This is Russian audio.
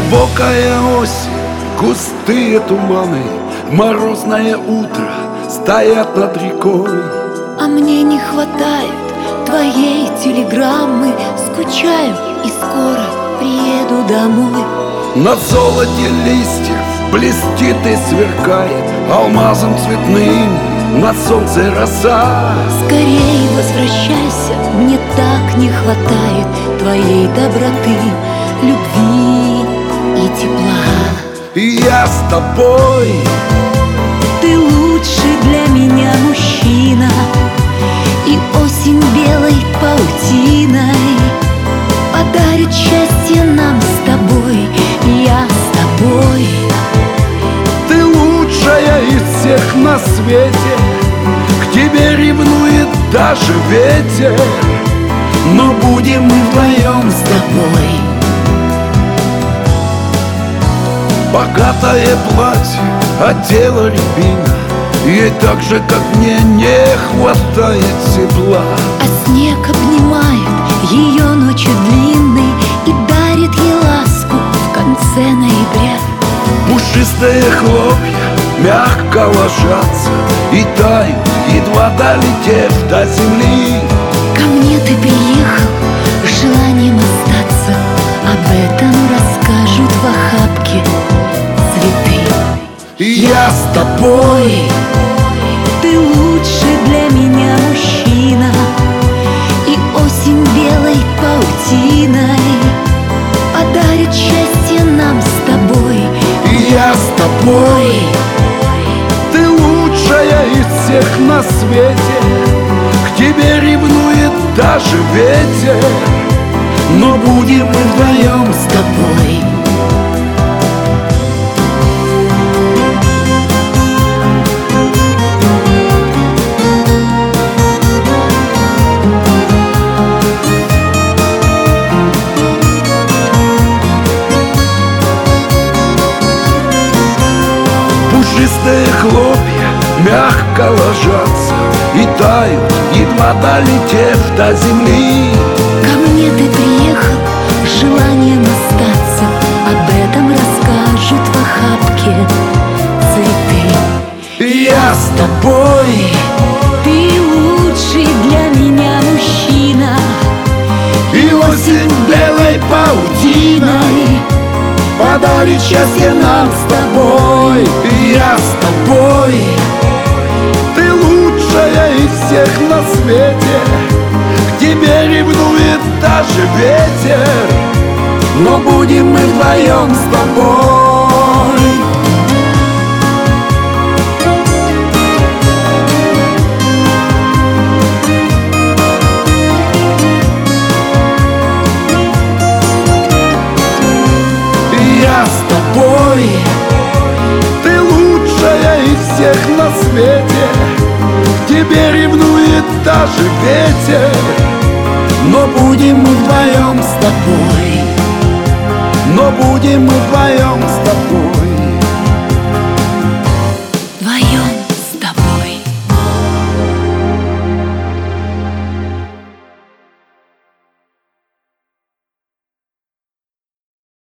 Глубокая осень, густые туманы, морозное утро стоят над рекой. А мне не хватает твоей телеграммы. Скучаю и скоро приеду домой. На золоте листьев блестит и сверкает алмазом цветным на солнце роса. Скорей возвращайся, мне так не хватает твоей доброты, любви и тепла. И я с тобой. Ты лучший для меня мужчина, и осень белой паутиной подарит счастье нам с тобой. Я с тобой. Ты лучшая из всех на свете, к тебе ревнует даже ветер, но будем мы вдвоем с тобой. Богатое платье одела рябина, ей так же, как мне, не хватает тепла. А снег обнимает ее ночью длинной и дарит ей ласку в конце ноября. Пушистые хлопья мягко ложатся и тают, едва долетев до земли. Ко мне ты приехал с желанием остаться, об этом расскажут в охапке цветы. И я с тобой. Ты лучший для меня мужчина, и осень белой паутиной подарит счастье нам с тобой. И я с тобой. Ты лучшая из всех на свете, к тебе ревнует даже ветер, но будем мы вдвоем с тобой. Пушистые хлопья мягко ложатся и тают, едва долетев до земли. Ко мне ты приехал с желанием остаться, об этом расскажут в охапке цветы. И я с тобой. Ты лучший для меня мужчина, И осень белой паутиной подарит счастье нам с тобой. И я с тобой. Ты лучшая из всех на свете, к тебе ревнует даже ветер, но будем мы вдвоем с тобой. И я с тобой. Ты лучшая из всех на свете, к тебе ревнует даже ветер, но будем мы вдвоем с тобой. Но будем мы вдвоем с тобой.